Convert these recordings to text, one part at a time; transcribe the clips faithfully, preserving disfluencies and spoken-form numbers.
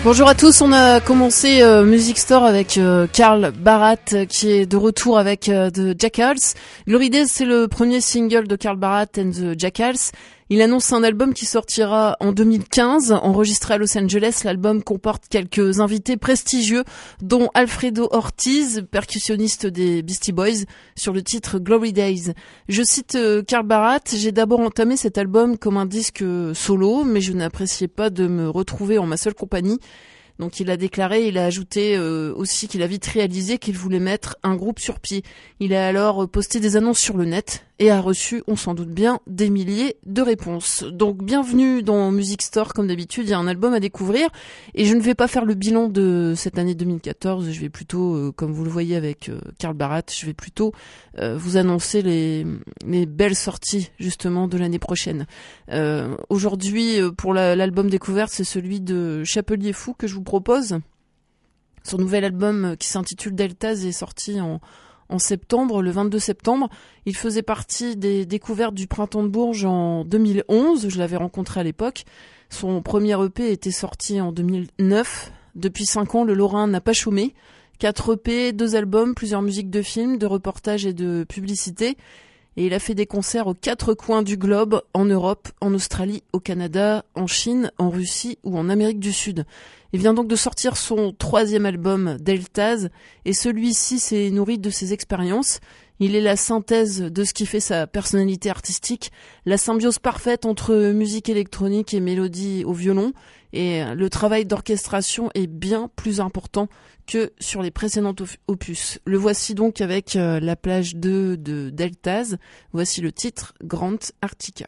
Bonjour à tous, on a commencé euh, Music Store avec euh, Carl Barat euh, qui est de retour avec euh, The Jackals. Glory Days, c'est le premier single de Carl Barat and The Jackals. Il annonce un album qui sortira en deux mille quinze, enregistré à Los Angeles. L'album comporte quelques invités prestigieux, dont Alfredo Ortiz, percussionniste des Beastie Boys, sur le titre Glory Days. Je cite euh, Carl Barat: « J'ai d'abord entamé cet album comme un disque solo, mais je n'appréciais pas de me retrouver en ma seule compagnie. » Donc il a déclaré, il a ajouté euh, aussi qu'il a vite réalisé qu'il voulait mettre un groupe sur pied. Il a alors posté des annonces sur le net et a reçu, on s'en doute bien, des milliers de réponses. Donc bienvenue dans Music Store, comme d'habitude, il y a un album à découvrir et je ne vais pas faire le bilan de cette année deux mille quatorze, je vais plutôt, euh, comme vous le voyez avec euh, Carl Barat, je vais plutôt euh, vous annoncer les, les belles sorties justement de l'année prochaine. Euh, aujourd'hui, pour la, l'album découverte, c'est celui de Chapelier Fou que je vous propose. Son nouvel album qui s'intitule Deltas est sorti en, en septembre, le vingt-deux septembre. Il faisait partie des découvertes du Printemps de Bourges en deux mille onze. Je l'avais rencontré à l'époque. Son premier E P était sorti en deux mille neuf. Depuis cinq ans, le Lorrain n'a pas chômé. Quatre E P, deux albums, plusieurs musiques de films, de reportages et de publicités. Et il a fait des concerts aux quatre coins du globe, en Europe, en Australie, au Canada, en Chine, en Russie ou en Amérique du Sud. Il vient donc de sortir son troisième album, Deltas, et celui-ci s'est nourri de ses expériences. Il est la synthèse de ce qui fait sa personnalité artistique, la symbiose parfaite entre musique électronique et mélodie au violon, et le travail d'orchestration est bien plus important que sur les précédents opus. Le voici donc avec euh, la plage deux de Deltas. Voici le titre, Grant Artica.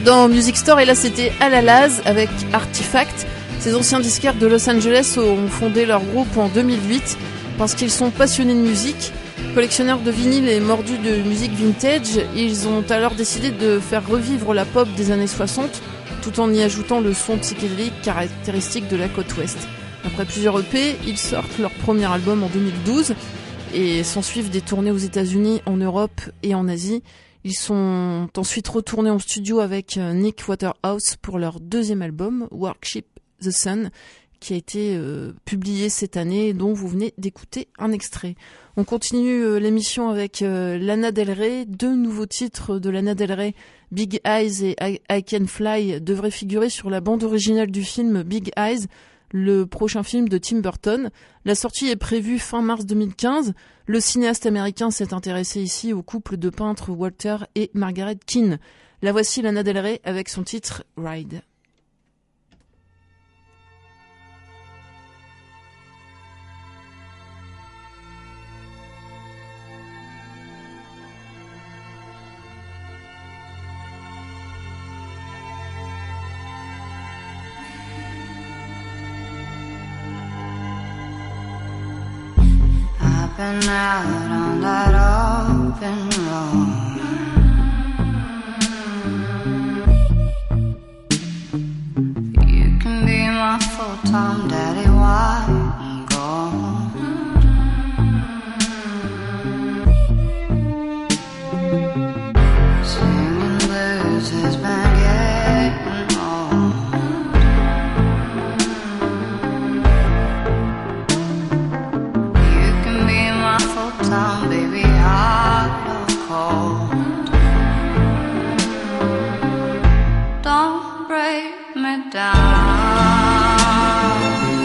dans Music Store, et là c'était Alalaz avec Artifact. Ces anciens disquaires de Los Angeles ont fondé leur groupe en deux mille huit parce qu'ils sont passionnés de musique. Collectionneurs de vinyles et mordus de musique vintage, ils ont alors décidé de faire revivre la pop des années soixante tout en y ajoutant le son psychédélique caractéristique de la côte ouest. Après plusieurs E P, ils sortent leur premier album en deux mille douze et s'ensuivent des tournées aux États-Unis, en Europe et en Asie. Ils sont ensuite retournés en studio avec Nick Waterhouse pour leur deuxième album, Worship the Sun, qui a été euh, publié cette année et dont vous venez d'écouter un extrait. On continue euh, l'émission avec euh, Lana Del Rey. Deux nouveaux titres de Lana Del Rey, Big Eyes et I, I Can Fly, devraient figurer sur la bande originale du film Big Eyes, le prochain film de Tim Burton. La sortie est prévue fin mars deux mille quinze. Le cinéaste américain s'est intéressé ici au couple de peintres Walter et Margaret Keane. La voici Lana Del Rey avec son titre Ride. Been out on that open road. You can be my full-time daddy while I'm gone. Singing blues has been getting old. Time, baby, hot or cold. Don't break me down.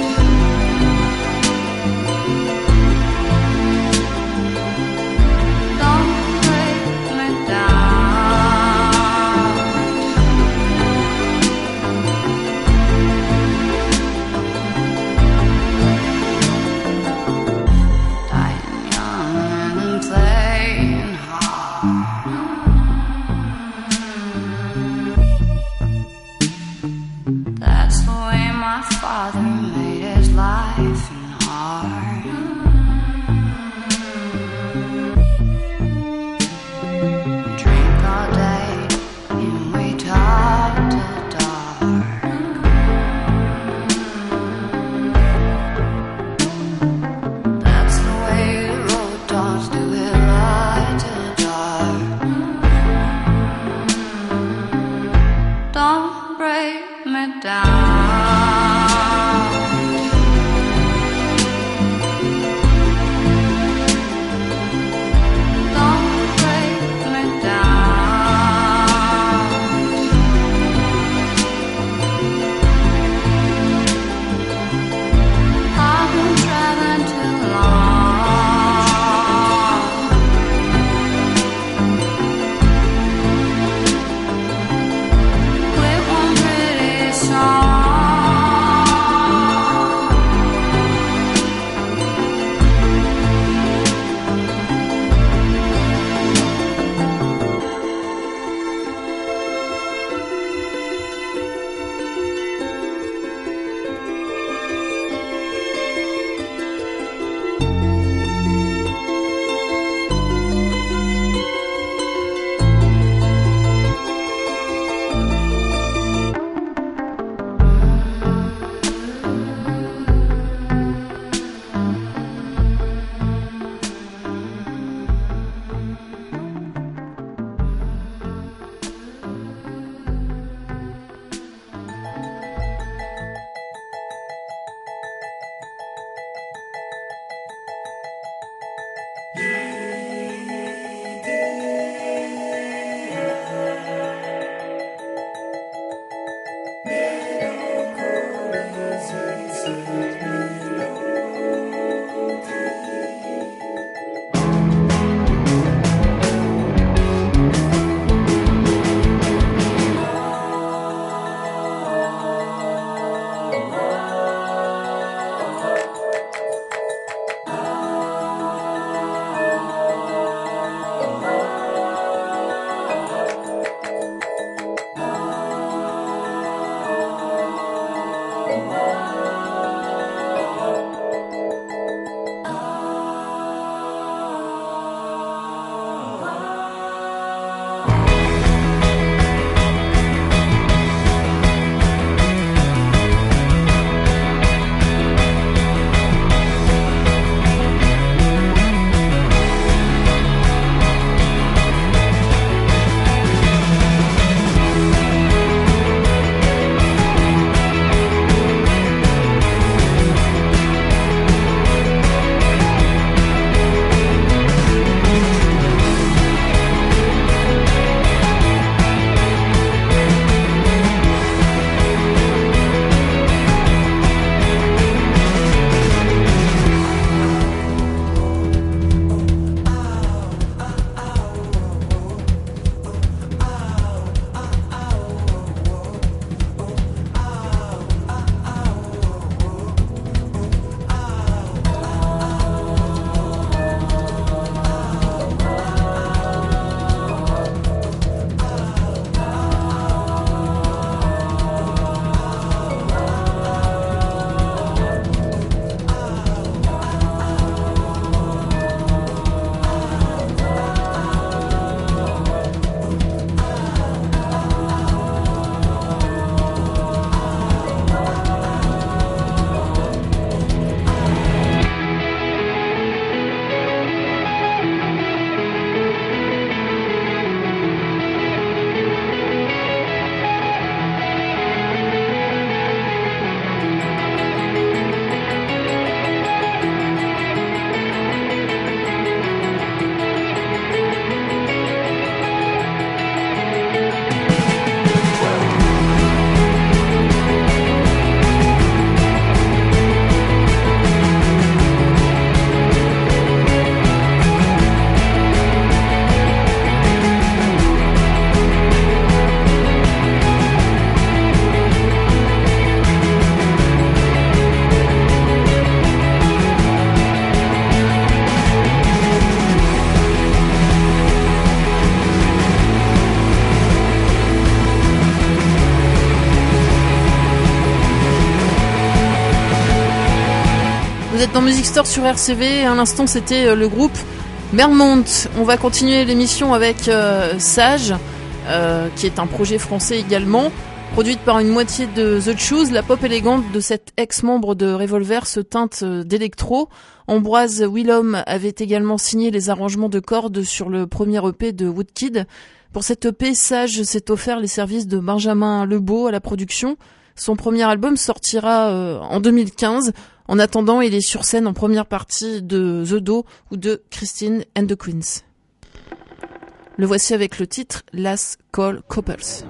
êtes dans Music Store sur R C V, à l'instant c'était le groupe Mermont. On va continuer l'émission avec euh, Sage, euh, qui est un projet français également, produite par une moitié de The Choose. La pop élégante de cet ex-membre de Revolver se teinte d'électro. Ambroise Willom avait également signé les arrangements de cordes sur le premier E P de Woodkid. Pour cette E P, Sage s'est offert les services de Benjamin Lebeau à la production. Son premier album sortira euh, en deux mille quinze. En attendant, il est sur scène en première partie de The Do ou de Christine and the Queens. Le voici avec le titre Last Call Couples.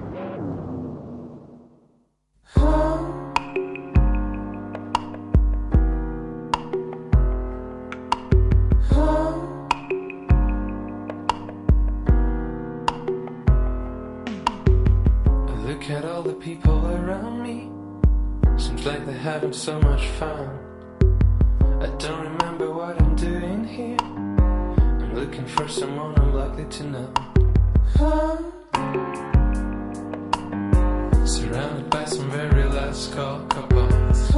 Look at all the people around me. Seems like they're having so much fun. I don't remember what I'm doing here. I'm looking for someone I'm likely to know. Surrounded by some very last call couples.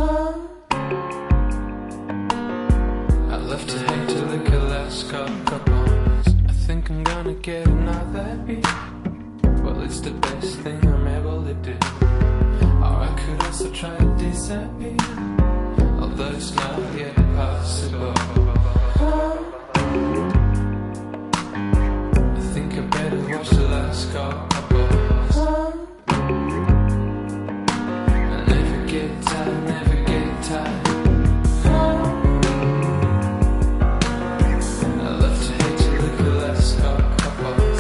I love to hate to look at last call couples. I think I'm gonna get another beat. Well, it's the best thing I'm able to do. Or I could also try to disappear, although it's not yet possible. I think I better watch the last call couples. I never get tired, never get tired. I love to hate to look at last call couples.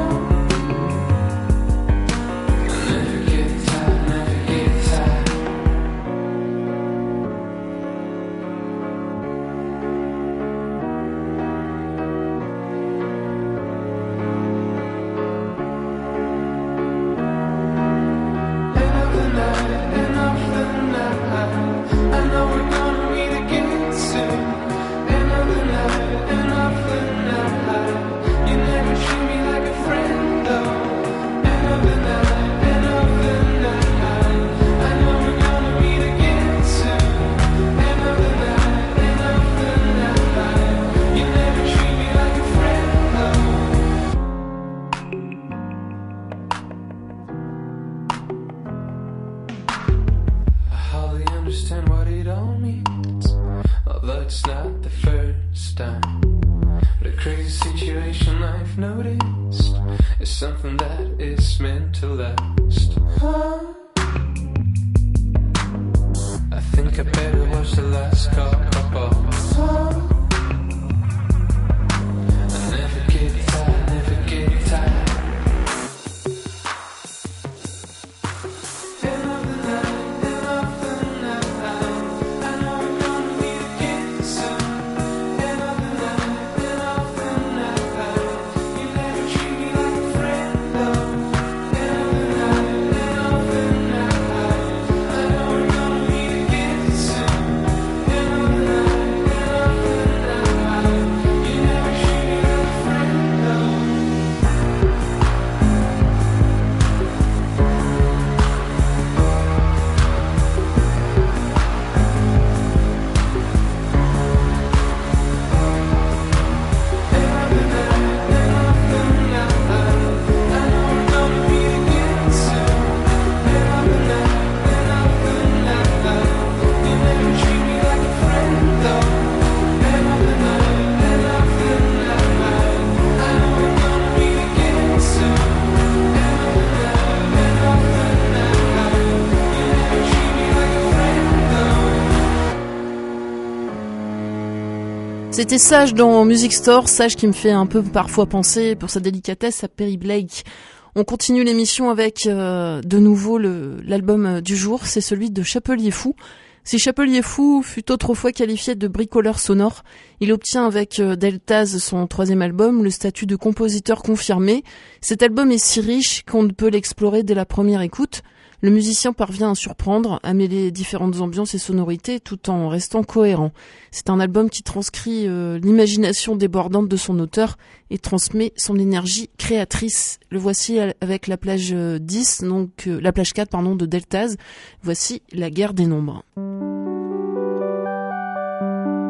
C'était Sage dans Music Store, Sage qui me fait un peu parfois penser pour sa délicatesse à Perry Blake. On continue l'émission avec euh, de nouveau le, l'album du jour, c'est celui de Chapelier Fou. Si Chapelier Fou fut autrefois qualifié de bricoleur sonore, il obtient avec euh, Deltaz, son troisième album, le statut de compositeur confirmé. Cet album est si riche qu'on ne peut l'explorer dès la première écoute. Le musicien parvient à surprendre, à mêler différentes ambiances et sonorités tout en restant cohérent. C'est un album qui transcrit euh, l'imagination débordante de son auteur et transmet son énergie créatrice. Le voici avec la plage dix, donc euh, la plage quatre pardon de Deltaz. Voici La guerre des nombres.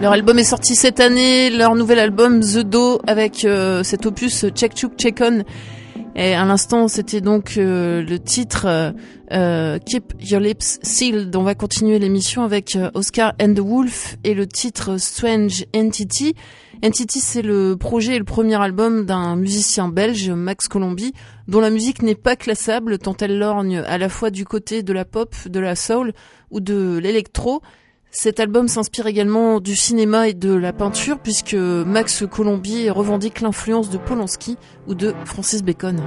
Leur album est sorti cette année, leur nouvel album The Do avec euh, cet opus Check Chuk Check On. Et à l'instant, c'était donc euh, le titre euh, euh, Keep Your Lips Sealed. On va continuer l'émission avec euh, Oscar and the Wolf et le titre Strange Entity. Entity, c'est le projet et le premier album d'un musicien belge, Max Colomby, dont la musique n'est pas classable tant elle lorgne à la fois du côté de la pop, de la soul ou de l'électro. Cet album s'inspire également du cinéma et de la peinture puisque Max Colomby revendique l'influence de Polanski ou de Francis Bacon.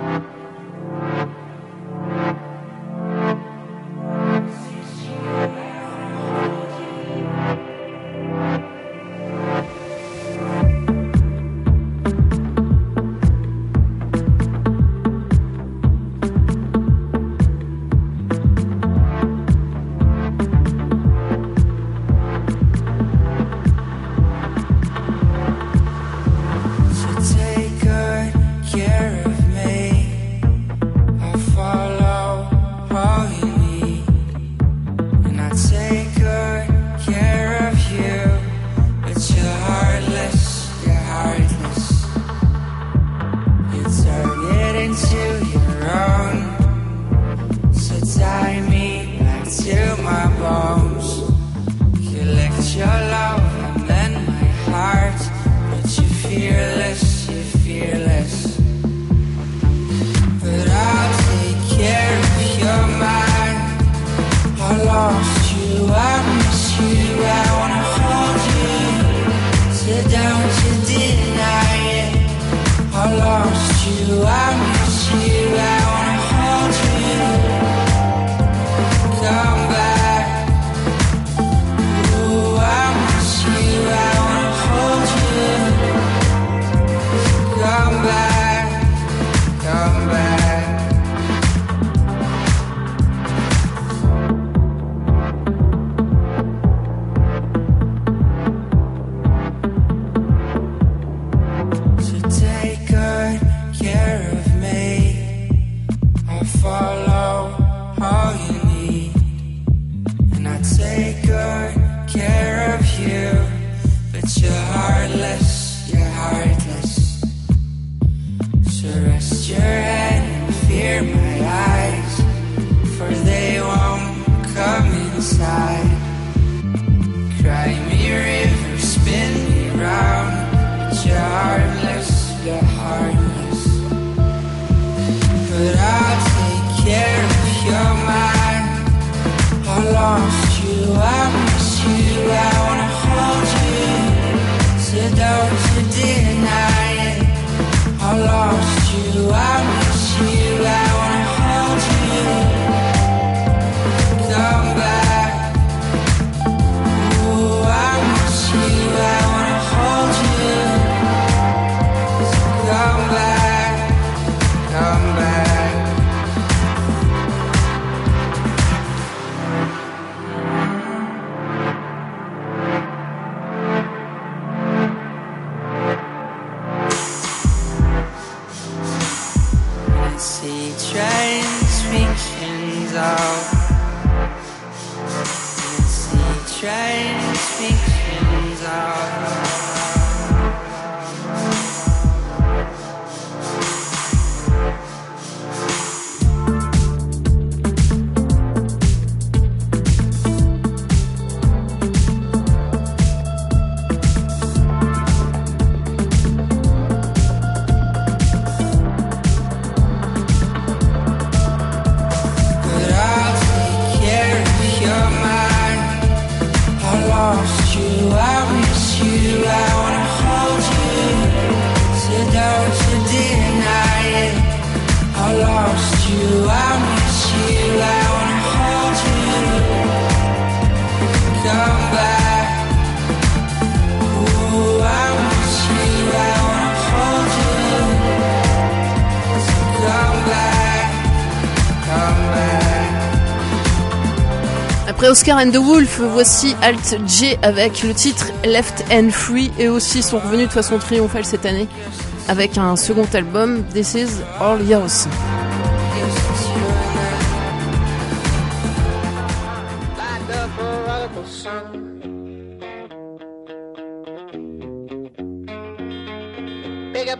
Après Oscar and the Wolf, voici Alt J avec le titre Left and Free et aussi sont revenus de façon triomphale cette année avec un second album, This Is All Yours.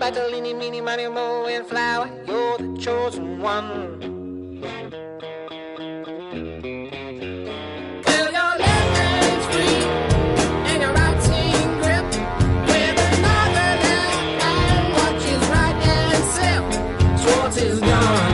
Bartolini, Mini, Money, Mo, and Flower, you're the chosen one. Well, your left hand's free, and your right hand grip, with another left hand watches right and slip. Swords is gone.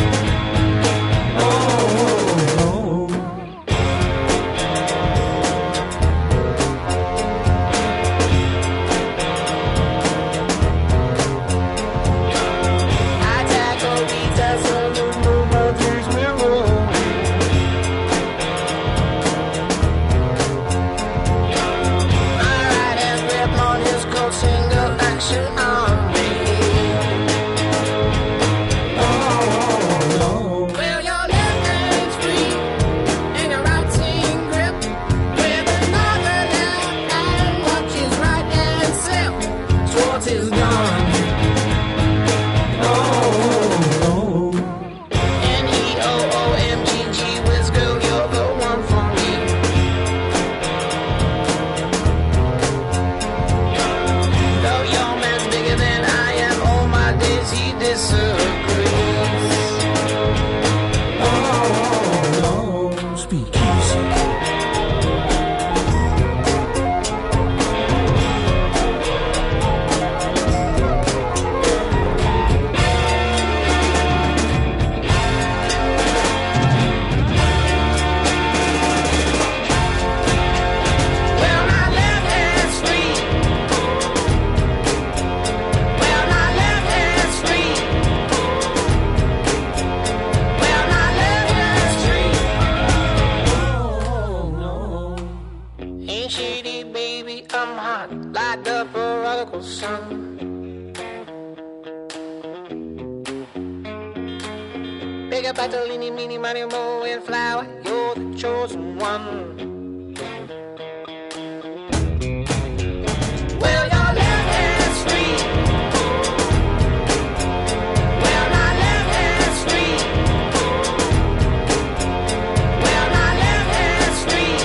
Bartolini, Mini, Money, Mo, and Flower, you're the chosen one. Well, your left hand's free. Well, my left hand's free. Well, my left hand's free.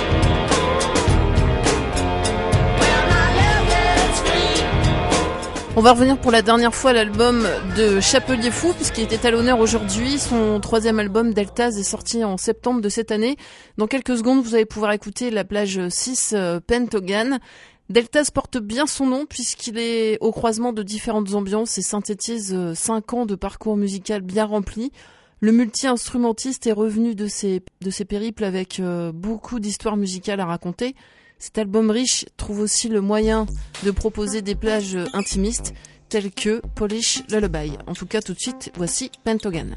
Well, my left hand's free. On va revenir pour la dernière fois à l'album de Chapelier Fou, puisqu'il était à l'honneur aujourd'hui. Son troisième album, Deltas, est sorti en septembre de cette année. Dans quelques secondes, vous allez pouvoir écouter la plage six, euh, Pentogan. Deltas porte bien son nom, puisqu'il est au croisement de différentes ambiances et synthétise euh, cinq ans de parcours musical bien rempli. Le multi-instrumentiste est revenu de ses, de ses périples avec euh, beaucoup d'histoires musicales à raconter. Cet album riche trouve aussi le moyen de proposer des plages intimistes telles que Polish Lullaby. En tout cas, tout de suite, voici Pentogan.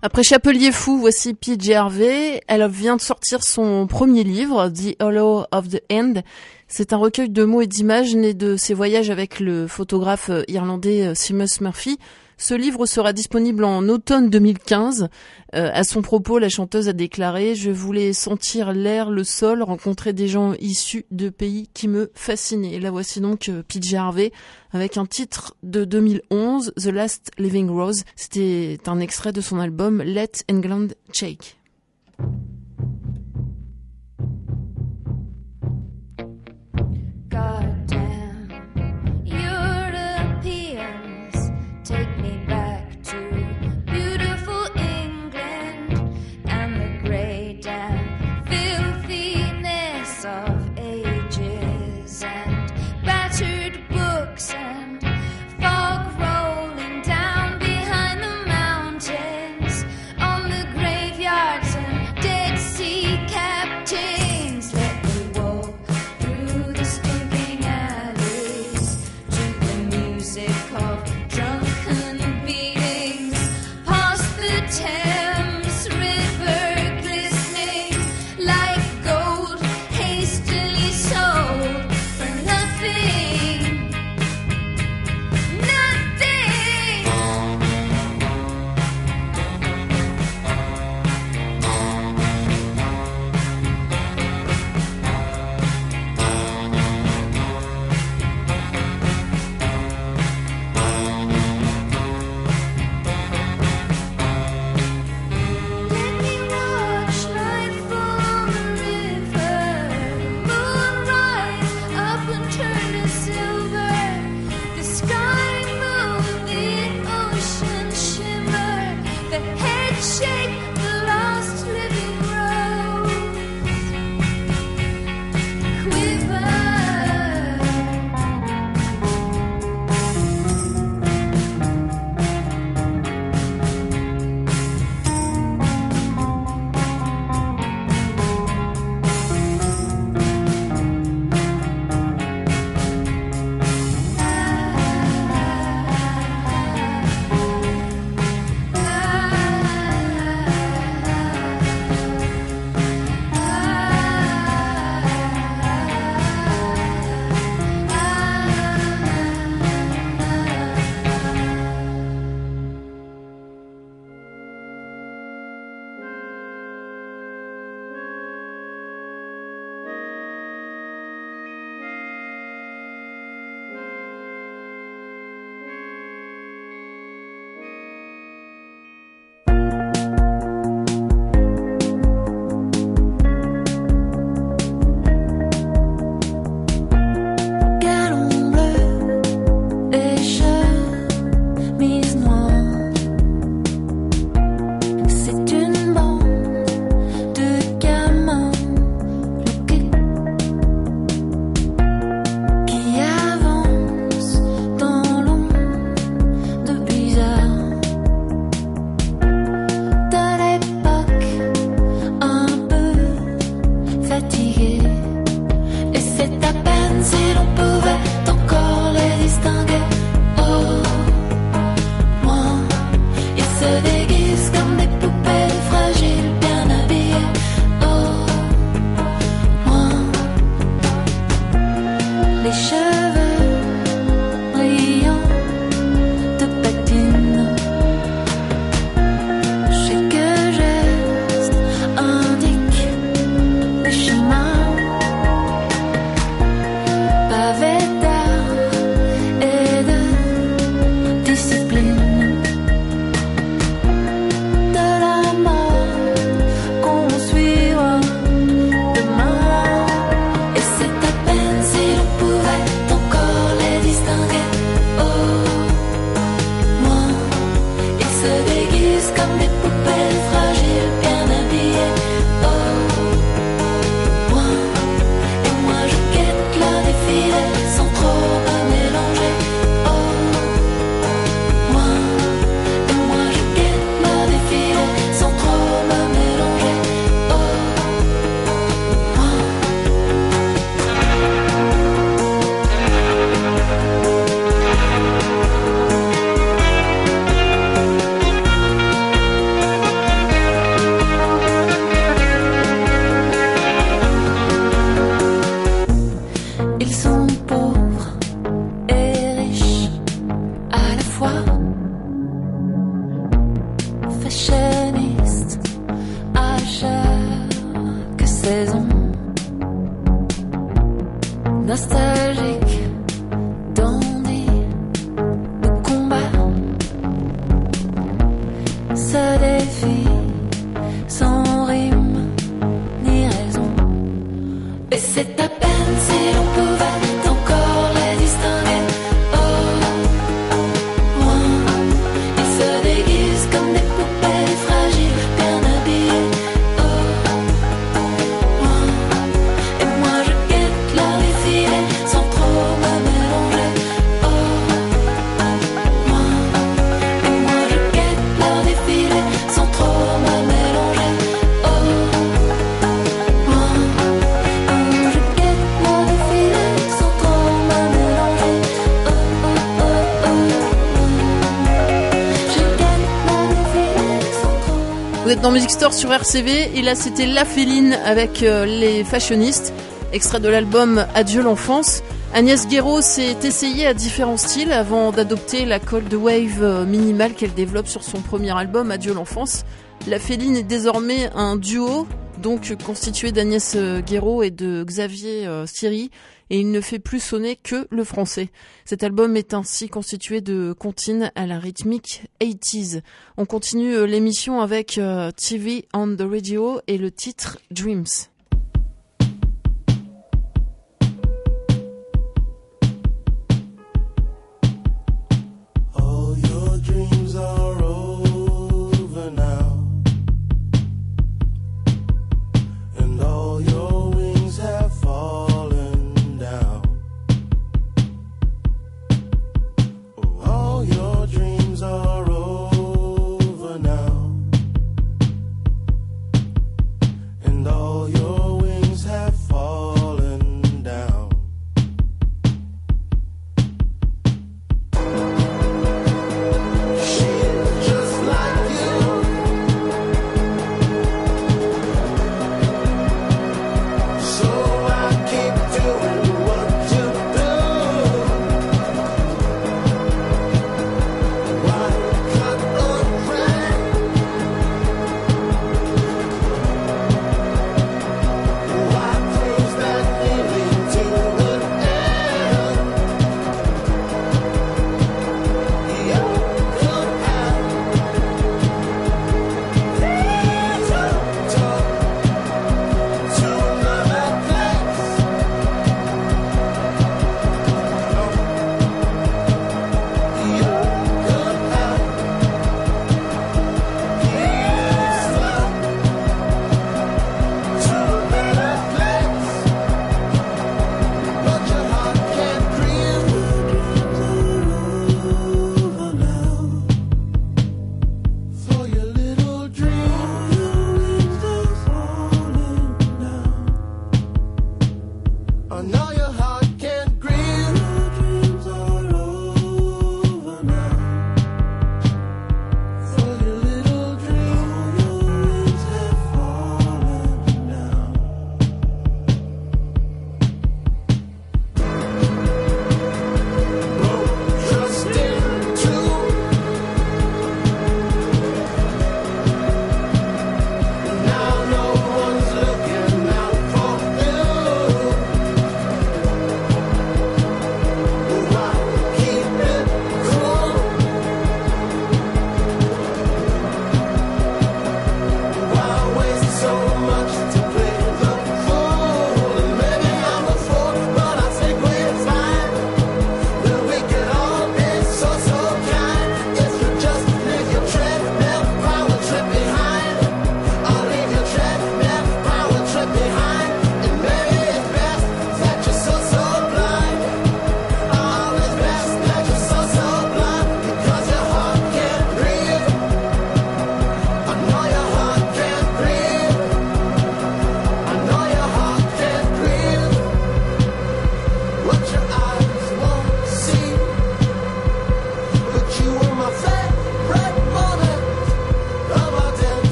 Après Chapelier Fou, voici P J Harvey. Elle vient de sortir son premier livre, The Hollow of the End. C'est un recueil de mots et d'images né de ses voyages avec le photographe irlandais Seamus Murphy. Ce livre sera disponible en automne deux mille quinze. Euh, à son propos, la chanteuse a déclaré « Je voulais sentir l'air, le sol, rencontrer des gens issus de pays qui me fascinaient ». Et là, voici donc euh, P J Harvey avec un titre de deux mille onze, The Last Living Rose. C'était un extrait de son album Let England Shake. Goddamn, Europeans take me back to beautiful England and the grey, damp filthiness of ages and battered books and fog rolling down behind the mountains on the graveyard saison. Nostalgique, dandy, de combat. Ça défie, sans rime ni raison. Et c'est à peine si l'on pouvait encore les distinguer. Oh, loin, ils se déguisent comme des poupées fragiles, bien habillées. Oh, loin, et moi je guette leur défilé sans trop me mélanger. Oh, loin, et moi je guette leur défilé sans trop me mélanger. Oh, loin, oh, je guette leur défilé sans trop me mélanger. Oh, oh, oh, oh, je guette leur défilé sans trop me Vous êtes dans Music Store sur R C V et là c'était La Féline avec euh, les Fashionistes, extrait de l'album Adieu l'enfance. Agnès Guéraud s'est essayée à différents styles avant d'adopter la cold wave euh, minimale qu'elle développe sur son premier album Adieu l'enfance. La Féline est désormais un duo, donc constitué d'Agnès euh, Guéraud et de Xavier euh, Siri, et il ne fait plus sonner que le français. Cet album est ainsi constitué de comptines à la rythmique eighties. On continue euh, l'émission avec euh, T V on the Radio et le titre Dreams. All your dreams are over now, and all your wings have fallen down. Oh, all your dreams are over now, and all your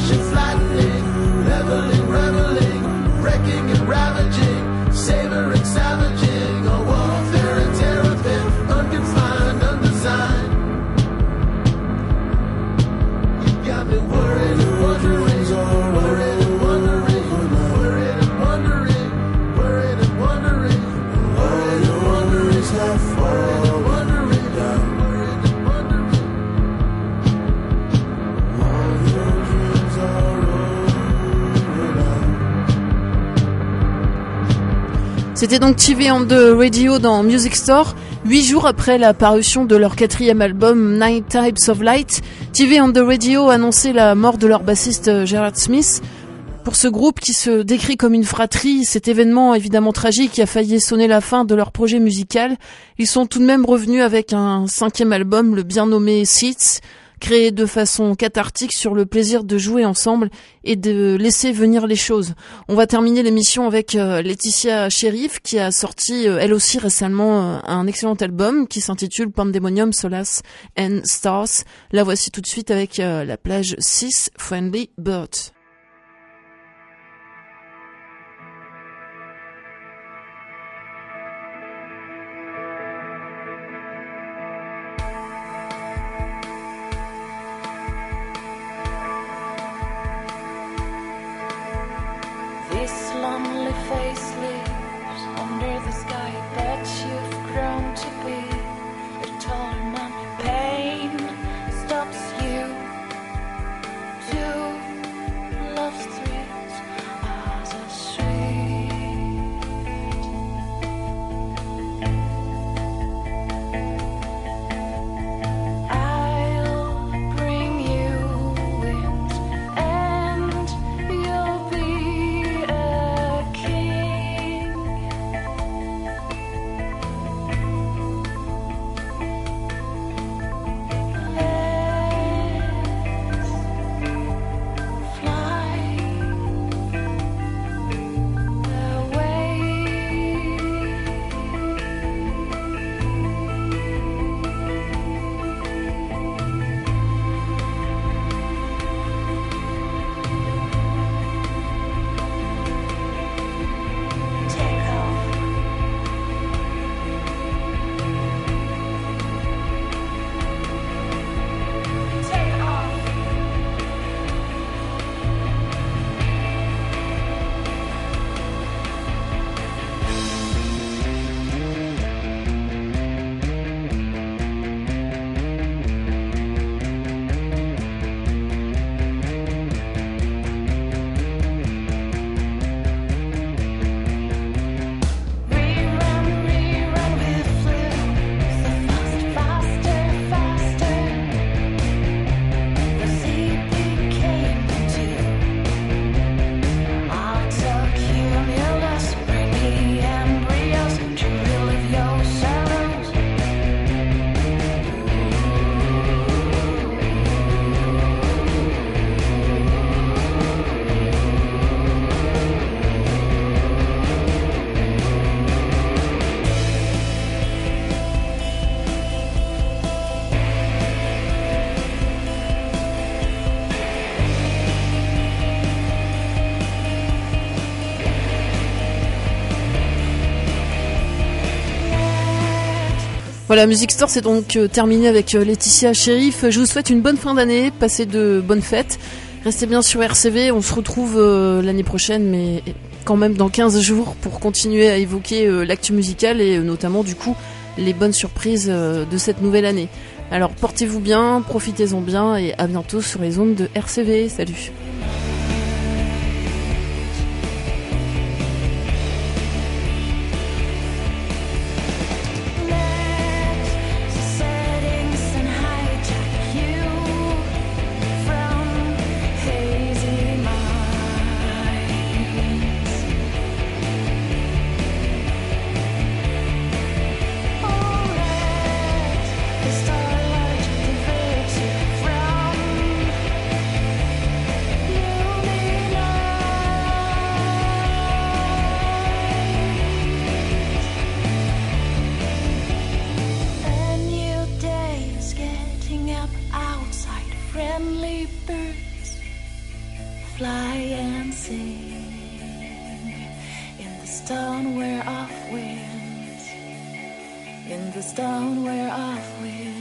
flashing, flattening, leveling, reveling, wrecking and ravaging, savoring, savaging, a warfare and terrapin, unconfined, undesigned. You got me worried and wondering, worried and wondering, worried and wondering, worried and wondering, worried and wondering, half worried and wondering, worried and wondering. All your dreams are over now. C'était donc T V on the Radio dans Music Store. Huit jours après la parution de leur quatrième album Nine Types of Light, T V on the Radio annonçait la mort de leur bassiste Gerard Smith. Pour ce groupe qui se décrit comme une fratrie, cet événement évidemment tragique a failli sonner la fin de leur projet musical. Ils sont tout de même revenus avec un cinquième album, le bien nommé Seats, créé de façon cathartique sur le plaisir de jouer ensemble et de laisser venir les choses. On va terminer l'émission avec euh, Laetitia Sheriff qui a sorti euh, elle aussi récemment euh, un excellent album qui s'intitule Pandemonium, Solace and Stars. La voici tout de suite avec euh, la plage six, Friendly Bird. This lonely face lives under the sky, but you've grown to be a taller man. Pain stops you to love's threats as a sweet. I'll bring you wind and you'll be a king. Let's fly away. Take off. Take off. Rerun, rerun with flu. So fast, faster, faster. The sea became two. I'll tuck you nearless, bring the embryos to relive your sorrows. Voilà, Music Store c'est donc euh, terminé avec euh, Laetitia Sheriff. Je vous souhaite une bonne fin d'année, passez de bonnes fêtes. Restez bien sur R C V, on se retrouve euh, l'année prochaine, mais quand même dans quinze jours pour continuer à évoquer euh, l'actu musicale et euh, notamment du coup les bonnes surprises euh, de cette nouvelle année. Alors portez-vous bien, profitez-en bien et à bientôt sur les ondes de R C V. Salut. Settings and hijack you from hazy minds. Oh, let the starlight divert you from fly and sing in the stone where of winds, in the stone where of winds.